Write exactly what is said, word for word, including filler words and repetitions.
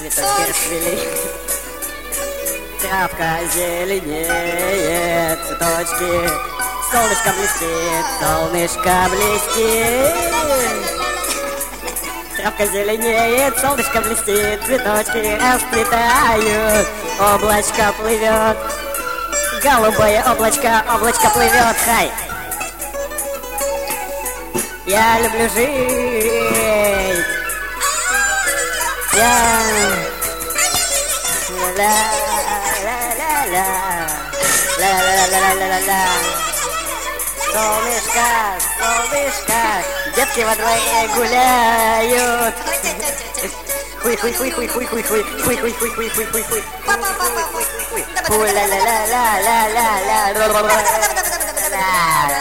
цветочки расцвели. Травка зеленеет, цветочки, солнышко блестит, солнышко блестит. Травка зеленеет, солнышко блестит, цветочки расцветают, облачко плывет, голубое облачко, облачко плывет, хай. Я люблю жить, я... Ла-ла-ла-ла-ла, ла-ла-ла-ла-ла-ла-ла. Солнышко, солнышко, детки во дворе гуляют. Хуй, хуй, хуй, хуй, хуй, хуй, хуй, хуй, хуй, хуй, хуй, хуй, хуй, хуй. Хуй, ла-ла-ла-ла-ла-ла-ла.